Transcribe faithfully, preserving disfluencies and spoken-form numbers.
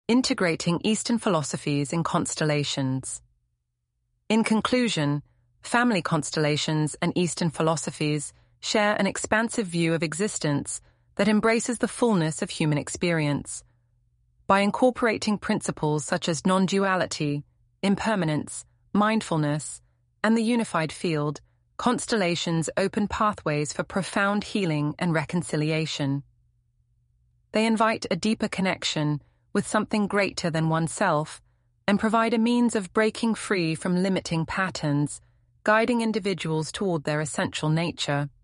integrating Eastern philosophies in constellations. In conclusion, family constellations and Eastern philosophies share an expansive view of existence that embraces the fullness of human experience. By incorporating principles such as non-duality, impermanence, mindfulness, and the unified field, constellations open pathways for profound healing and reconciliation. They invite a deeper connection with something greater than oneself and provide a means of breaking free from limiting patterns, guiding individuals toward their essential nature.